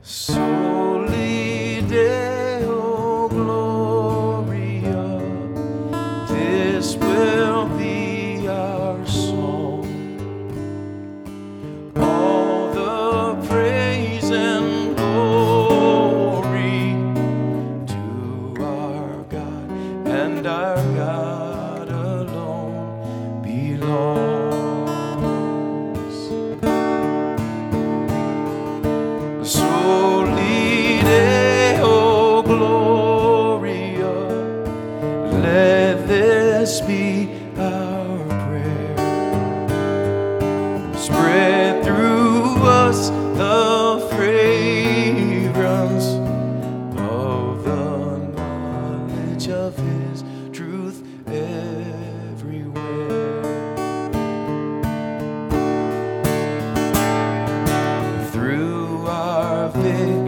Soli Deo Gloria, this will be our song. All the praise and glory to our God, and our God alone belongs. Soli Deo Gloria, let this be our prayer. Spread through us the fragrance of the knowledge of His truth everywhere. Through our faith